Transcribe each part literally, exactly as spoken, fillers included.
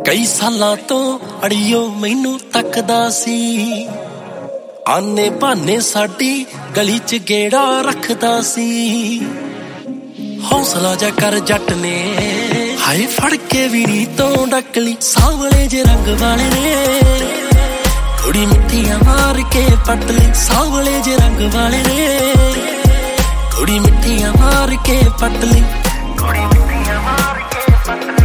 ਕਈ ਸਾਲਾਂ ਤੋਂ ਅੜੀਓ ਮੈਨੂੰ ਤੱਕਦਾ ਸੀ, ਆਨੇ ਬਹਾਨੇ ਸਾਡੀ ਗਲੀ ਚ ਗੇੜਾ ਰੱਖਦਾ ਸੀ। ਹੌਸਲਾ ਜਾ ਕਰ ਜੱਟ ਨੇ, ਹਾਏ ਫੜ ਕੇ ਵੀ ਨੀ ਤੋਂ ਡੱਕਲੀ, ਸਾਵਲੇ ਜੇ ਰੰਗ ਵਾਲੇ ਨੇ ਕੁੜੀ ਮਿੱਠੀਆਂ ਮਾਰ ਕੇ ਪਟਲੀ, ਸਾਵਲੇ ਜੇ ਰੰਗ ਵਾਲੇ ਨੇ ਕੁੜੀ ਮਿੱਠੀਆਂ ਮਾਰ ਕੇ ਪਟਲੀ, ਕੁੜੀ ਮਿੱਠੀਆਂ ਮਾਰ ਕੇ ਪਟਲੀ,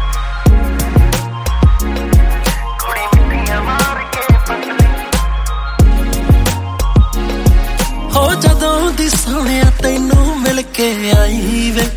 ਕੁੜੀ ਮਿੱਠੀਆਂ ਮਾਰ ਕੇ ਪਟਲੀ। ਹੋ ਜਦੋਂ ਦੀ ਸੋਹਣਿਆ ਤੈਨੂੰ ਮਿਲ ਕੇ ਆਈ ਵੇ,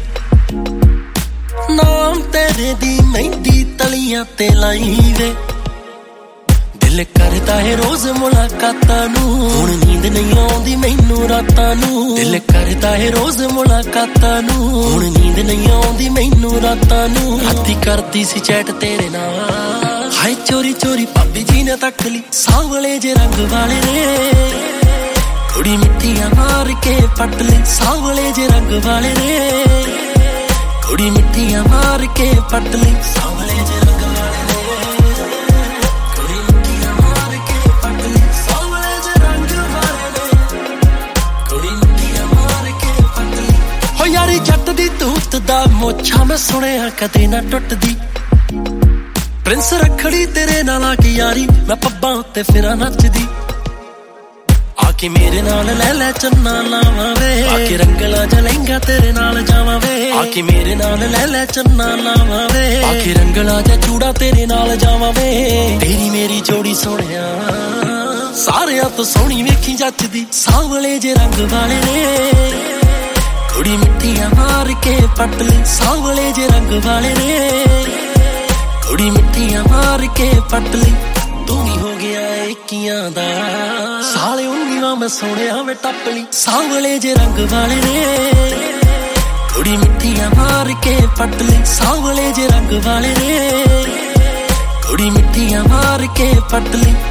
ਨਾਮ ਤੇਰੇ ਦੀ ਮਹਿੰਦੀ ਤਲੀਆਂ ਤੇ ਲਾਈ ਵੇ, ਦਿਲ ਕਰਦਾ ਏ ਰੋਜ਼ ਮੁਲਾਕਾਤਾਂ ਨੂੰ, ਹੁਣ ਨੀਂਦ ਨਹੀਂ ਆਉਂਦੀ ਮੈਨੂੰ ਰਾਤਾਂ ਨੂੰ, ਦਿਲ ਕਰਦਾ ਏ ਰੋਜ਼ ਮੁਲਾਕਾਤਾਂ ਨੂੰ, ਹੁਣ ਨੀਂਦ ਨਹੀਂ ਆਉਂਦੀ ਮੈਨੂੰ ਰਾਤਾਂ ਨੂੰ। ਰਾਤੀ ਕਰਦੀ ਸੀ ਚੈਟ ਤੇਰੇ ਨਾਲ, ਹਾਏ ਚੋਰੀ ਚੋਰੀ ਭਾਬੀ ਜੀ ਨੇ ਤੱਕ ਲਈ, ਸਾਵਲੇ ਜੇ ਰੰਗ ਵਾਲੇ ਨੇ ਕੁੜੀ ਮਿੱਠੀਆਂ ਮਾਰ ਕੇ ਪਟਲੀ, ਸਾਵਲੇ ਜੇ ਰੰਗ ਵਾਲੇ ਨੇ ਕੁੜੀ ਮਿੱਠੀਆਂ ਮਾਰ ਕੇ ਪਟਲੀ, ਸਾਵਲੇ ਜੇ ਰੰਗ ਵਾਲੇ ਨੇ ਕੁੜੀ ਮਿੱਠੀਆਂ ਮਾਰ ਕੇ ਪਟਲੀ, ਸਾਵਲੇ ਜੇ ਰੰਗ ਵਾਲੇ ਨੇ ਕੁੜੀ ਮਿੱਠੀਆਂ ਮਾਰ ਕੇ ਪਟਲੀ। ਹੋ ਯਾਰੀ ਜੱਟ ਦੀ ਤੂਤ ਦਾ ਮੋਛਾ ਮੈਂ ਸੁਣਿਆ ਕਦੇ ਨਾ ਟੁੱਟਦੀ, ਪ੍ਰਿੰਸ ਰੱਖੜੀ ਤੇਰੇ ਨਾਲ ਆ ਕੇ ਯਾਰੀ ਮੈਂ ਪੱਬਾਂ ਉੱਤੇ ਫਿਰਾਂ ਨੱਚਦੀ, ਆ ਕੇ ਮੇਰੇ ਨਾਲ ਲੈ ਲੈ ਚੰਨਾ ਲਾਵਾਂ ਵੇ, ਆ ਕੇ ਰੰਗਲਾ ਜਾ ਲਹਿੰਗਾ ਤੇਰੇ ਨਾਲ ਜਾਵਾਂ ਵੇ, ਆ ਕੇ ਮੇਰੇ ਨਾਲ ਲੈ ਲੈ ਚੰਨਾ ਲਾਵਾਂ ਵੇ, ਆ ਕੇ ਰੰਗਲਾ ਜਾ ਚੂੜਾ ਤੇਰੇ ਨਾਲ ਜਾਵਾਂ ਵੇ। ਤੇਰੀ ਮੇਰੀ ਜੋੜੀ ਸੋਹਣਿਆ ਸਾਰਿਆਂ ਤੋਂ ਸੋਹਣੀ ਵੇਖੀ ਜੱਚਦੀ, ਸਾਵਲੇ ਜੇ ਰੰਗ ਵਾਲੇ ਨੇ ਕੁੜੀ ਮਿੱਠੀਆਂ ਮਾਰ ਕੇ ਪਟਲੀ, ਸਾਵਲੇ ਜੇ ਰੰਗ ਵਾਲੇ ਨੇ ਕੁੜੀ ਮਿੱਠੀਆਂ ਮਾਰ ਕੇ ਪਟਲੀ। ਤੂੰ ਵੀ ਹੋ ਗਿਆ ਇੱਕੀਆਂ ਦਾ ਸਾਲੇ ਉੱਨੀਵਾਂ ਮੈਂ ਸੋਹਣਿਆ ਵੇ ਟੱਪਲੀ, ਸਾਵਲੇ ਜੇ ਰੰਗ ਵਾਲੇ ਨੇ ਕੁੜੀ ਮਿੱਠੀਆਂ ਮਾਰ ਕੇ ਪਟਲੀ, ਸਾਵਲੇ ਜੇ ਰੰਗ ਵਾਲੇ ਨੇ ਕੁੜੀ ਮਿੱਠੀਆਂ ਮਾਰ ਕੇ ਪਟਲੀ।